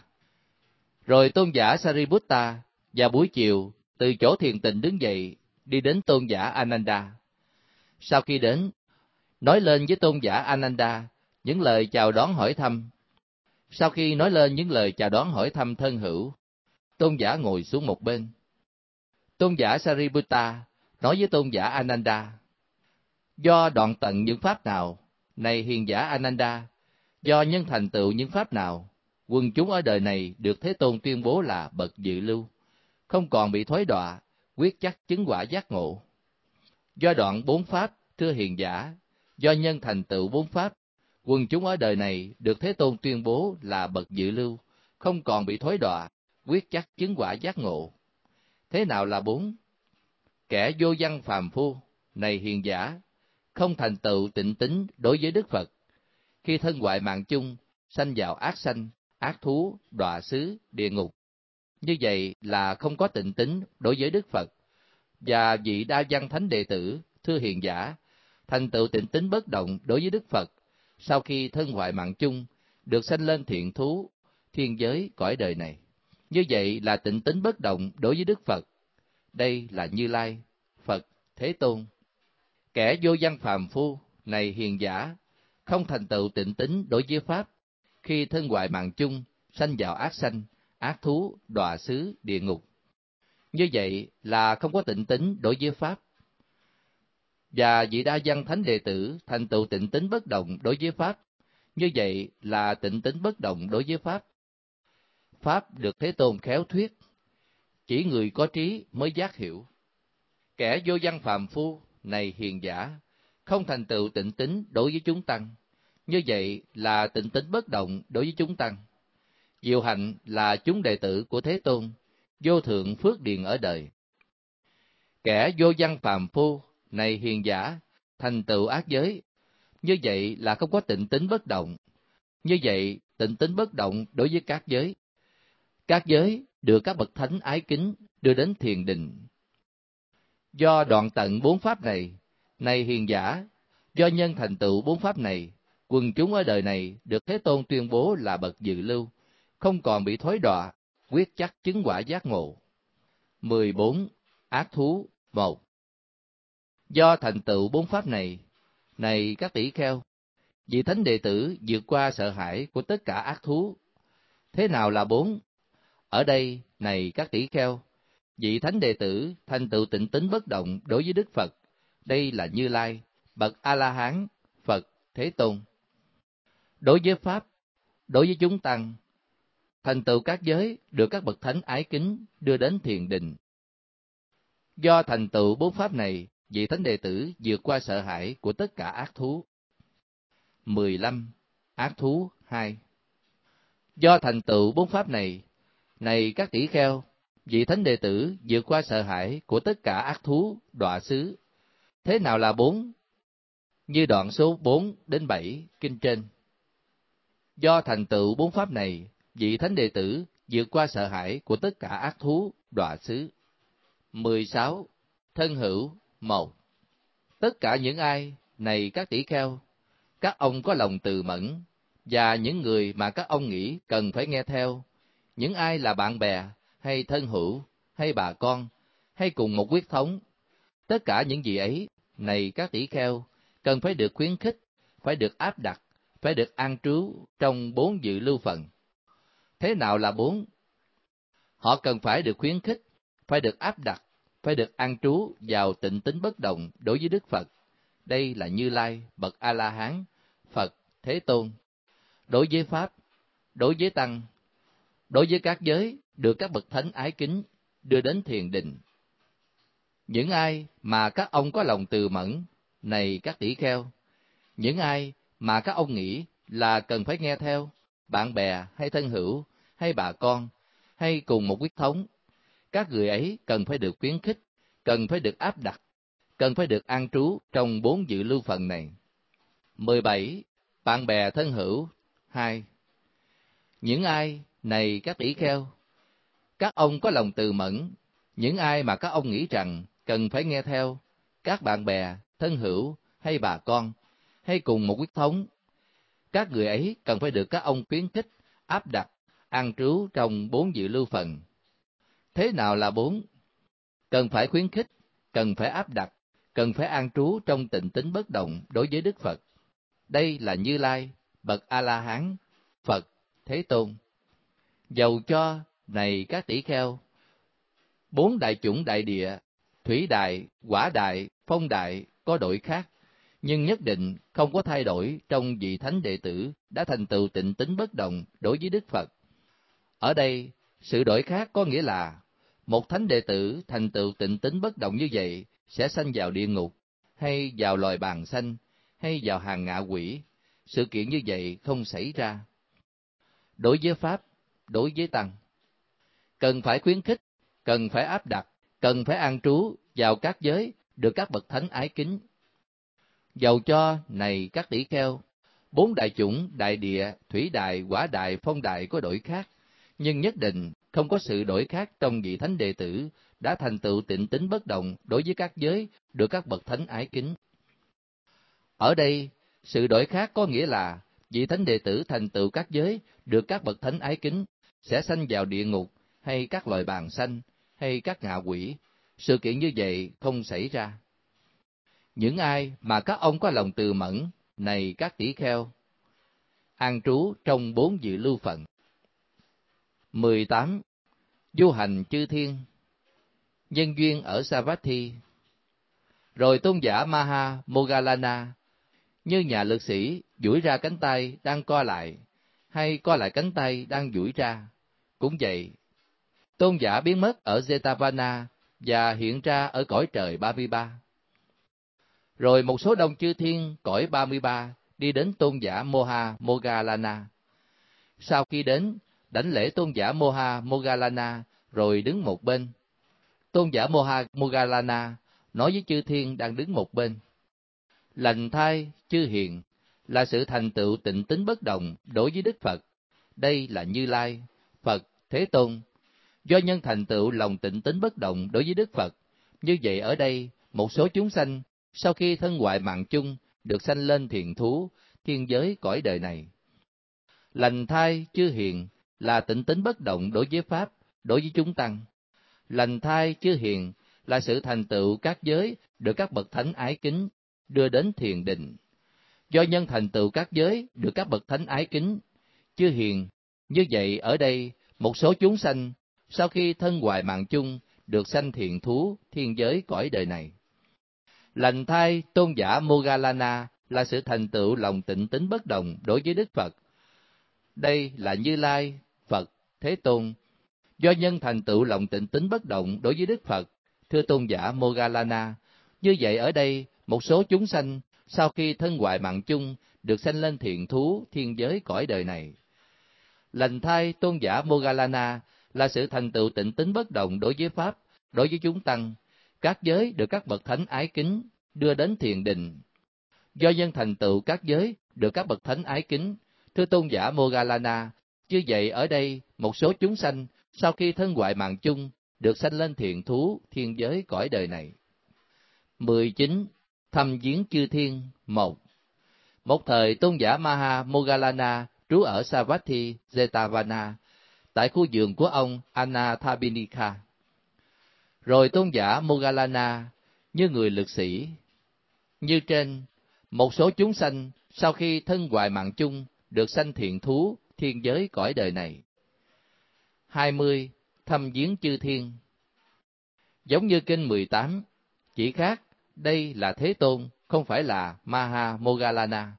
Rồi tôn giả Sariputta vào buổi chiều từ chỗ thiền tịnh đứng dậy, đi đến tôn giả Ananda. Sau khi đến, nói lên với tôn giả Ananda những lời chào đón hỏi thăm. Sau khi nói lên những lời chào đón hỏi thăm thân hữu, tôn giả ngồi xuống một bên. Tôn giả Sariputta nói với tôn giả Ananda: Do đoạn tận những pháp nào, này hiền giả Ananda, Do nhân thành tựu những pháp nào, quần chúng ở đời này được Thế Tôn tuyên bố là bậc dự lưu, không còn bị thối đọa, quyết chắc chứng quả giác ngộ. Do đoạn bốn pháp, thưa hiền giả, do nhân thành tựu bốn pháp, quần chúng ở đời này được Thế Tôn tuyên bố là bậc dự lưu, không còn bị thối đọa, quyết chắc chứng quả giác ngộ. Thế nào là bốn? Kẻ vô văn phàm phu, này hiền giả, không thành tựu tịnh tín đối với Đức Phật, khi thân hoại mạng chung, sanh vào ác sanh, ác thú, đọa xứ, địa ngục. Như vậy là không có tịnh tín đối với Đức Phật. Và vị đa văn thánh đệ tử, thưa hiền giả, thành tựu tịnh tín bất động đối với Đức Phật, sau khi thân hoại mạng chung, được sanh lên thiện thú, thiên giới, cõi đời này. Như vậy là tịnh tín bất động đối với Đức Phật. Đây là Như Lai, Phật, Thế Tôn. Kẻ vô văn phàm phu, này hiền giả, không thành tựu tịnh tín đối với Pháp, khi thân hoại mạng chung, sanh vào ác sanh, ác thú, đọa xứ, địa ngục. Như vậy là không có tịnh tín đối với Pháp. Và vị đa văn thánh đệ tử thành tựu tịnh tín bất động đối với Pháp, như vậy là tịnh tín bất động đối với Pháp. Pháp được Thế Tôn khéo thuyết, chỉ người có trí mới giác hiểu. Kẻ vô văn phàm phu, này hiền giả, không thành tựu tịnh tín đối với chúng tăng, như vậy là tịnh tín bất động đối với chúng tăng. Diệu hạnh là chúng đệ tử của Thế Tôn, vô thượng phước điền ở đời. Kẻ vô văn phàm phu, này hiền giả, thành tựu ác giới, như vậy là không có tịnh tín bất động. Như vậy, tịnh tín bất động đối với các giới. Các giới được các bậc thánh ái kính đưa đến thiền định. Do đoạn tận bốn pháp này, này hiền giả, do nhân thành tựu bốn pháp này, quần chúng ở đời này được Thế Tôn tuyên bố là bậc dự lưu, không còn bị thối đọa, quyết chắc chứng quả giác ngộ. mười bốn. Ác thú một. Do thành tựu bốn pháp này, này các tỷ kheo, vị thánh đệ tử vượt qua sợ hãi của tất cả ác thú. Thế nào là bốn? Ở đây, này các tỷ kheo, vị thánh đệ tử thành tựu tịnh tín bất động đối với Đức Phật. Đây là Như Lai, bậc A-la-hán, Phật, Thế Tôn. Đối với Pháp, đối với chúng tăng, thành tựu các giới được các bậc thánh ái kính đưa đến thiền định. Do thành tựu bốn pháp này, vị thánh đệ tử vượt qua sợ hãi của tất cả ác thú. mười lăm. Ác thú hai. Do thành tựu bốn pháp này, này các tỷ kheo, vị thánh đệ tử vượt qua sợ hãi của tất cả ác thú, đọa xứ. Thế nào là bốn? Như đoạn số bốn đến bảy kinh trên. Do thành tựu bốn pháp này, vị thánh đệ tử vượt qua sợ hãi của tất cả ác thú, đọa xứ. mười sáu. Thân hữu một. Tất cả những ai, này các tỷ kheo, các ông có lòng từ mẫn, và những người mà các ông nghĩ cần phải nghe theo, những ai là bạn bè, hay thân hữu, hay bà con, hay cùng một huyết thống, tất cả những gì ấy, này các tỷ kheo, cần phải được khuyến khích, phải được áp đặt, phải được an trú trong bốn dự lưu phần. Thế nào là bốn? Họ cần phải được khuyến khích, phải được áp đặt, phải được an trú vào tịnh tín bất động đối với Đức Phật. Đây là Như Lai, bậc A-la-hán, Phật, Thế Tôn. Đối với Pháp, đối với Tăng, đối với các giới được các bậc thánh ái kính đưa đến thiền định. Những ai mà các ông có lòng từ mẫn, này các tỷ kheo, những ai mà các ông nghĩ là cần phải nghe theo, bạn bè hay thân hữu, hay bà con, hay cùng một huyết thống, các người ấy cần phải được khuyến khích, cần phải được áp đặt, cần phải được an trú trong bốn dự lưu phần này. mười bảy. Bạn bè thân hữu hai. Những ai, này các tỷ kheo, các ông có lòng từ mẫn, những ai mà các ông nghĩ rằng cần phải nghe theo, các bạn bè, thân hữu, hay bà con, hay cùng một huyết thống, các người ấy cần phải được các ông khuyến khích, áp đặt, an trú trong bốn dự lưu phần. Thế nào là bốn? Cần phải khuyến khích, cần phải áp đặt, cần phải an trú trong tịnh tín bất động đối với Đức Phật. Đây là Như Lai, bậc A-la-hán, Phật, Thế Tôn. Dầu cho, này các tỷ kheo, bốn đại chủng đại địa, thủy đại, hỏa đại, phong đại có đổi khác, nhưng nhất định không có thay đổi trong vị thánh đệ tử đã thành tựu tịnh tín bất động đối với Đức Phật. Ở đây, sự đổi khác có nghĩa là một thánh đệ tử thành tựu tịnh tín bất động như vậy sẽ sanh vào địa ngục, hay vào loài bàng sanh, hay vào hàng ngạ quỷ. Sự kiện như vậy không xảy ra. Đối với Pháp, đối với Tăng, cần phải khuyến khích, cần phải áp đặt, cần phải an trú vào các giới được các bậc thánh ái kính. Dầu cho này các tỷ kheo, bốn đại chủng, đại địa, thủy đại, hỏa đại, phong đại có đổi khác, nhưng nhất định không có sự đổi khác trong vị thánh đệ tử đã thành tựu tịnh tín bất động đối với các giới được các bậc thánh ái kính. Ở đây, sự đổi khác có nghĩa là vị thánh đệ tử thành tựu các giới được các bậc thánh ái kính sẽ sanh vào địa ngục, hay các loài bàng sanh, hay các ngạ quỷ. Sự kiện như vậy không xảy ra. Những ai mà các ông có lòng từ mẫn, này các tỷ kheo, an trú trong bốn dự lưu phận. mười tám. Du hành chư thiên. Nhân duyên ở Savatthi. Rồi tôn giả Maha Moggallana, như nhà lực sĩ duỗi ra cánh tay đang co lại, hay co lại cánh tay đang duỗi ra. Cũng vậy, tôn giả biến mất ở Jetavana và hiện ra ở cõi trời ba mươi ba. Rồi một số đông chư thiên cõi ba mươi ba đi đến tôn giả Moha Moggallana. Sau khi đến, đảnh lễ tôn giả Moha Moggallana rồi đứng một bên. Tôn giả Moha Moggallana nói với chư thiên đang đứng một bên: lành thai chư hiền, là sự thành tựu tịnh tín bất động đối với Đức Phật. Đây là Như Lai, Phật, Thế Tôn. Do nhân thành tựu lòng tịnh tín bất động đối với Đức Phật, như vậy ở đây một số chúng sanh sau khi thân hoại mạng chung được sanh lên thiền thú, thiên giới cõi đời này. Lành thai chư hiền là tịnh tín bất động đối với Pháp, đối với chúng tăng. Lành thai chư hiền là sự thành tựu các giới được các bậc thánh ái kính đưa đến thiền định. Do nhân thành tựu các giới được các bậc thánh ái kính, chư hiền, như vậy ở đây một số chúng sanh sau khi thân hoại mạng chung được sanh thiền thú, thiên giới cõi đời này. Lành thai tôn giả Moggallana là sự thành tựu lòng tịnh tín bất động đối với Đức Phật. Đây là Như Lai, Phật, Thế Tôn. Do nhân thành tựu lòng tịnh tín bất động đối với Đức Phật, thưa tôn giả Moggallana, như vậy ở đây một số chúng sanh sau khi thân hoại mạng chung được sanh lên thiện thú, thiên giới cõi đời này. Lành thai tôn giả Moggallana là sự thành tựu tịnh tín bất động đối với Pháp, đối với chúng tăng, các giới được các bậc thánh ái kính đưa đến thiền định. Do nhân thành tựu các giới được các bậc thánh ái kính, thưa tôn giả Moggallana, như vậy ở đây một số chúng sanh sau khi thân hoại mạng chung được sanh lên thiện thú, thiên giới cõi đời này. mười chín. Thăm viếng chư thiên. Một. Một thời tôn giả Maha Moggallana trú ở Savatthi, Jetavana, tại khu vườn của ông Anathapindika. Rồi tôn giả Moggallana như người lực sĩ. Như trên, một số chúng sanh sau khi thân hoại mạng chung được sanh thiện thú, thiên giới cõi đời này. hai mươi. Thăm viếng chư thiên. Giống như kinh mười tám, chỉ khác đây là Thế Tôn, không phải là Maha Moggallana.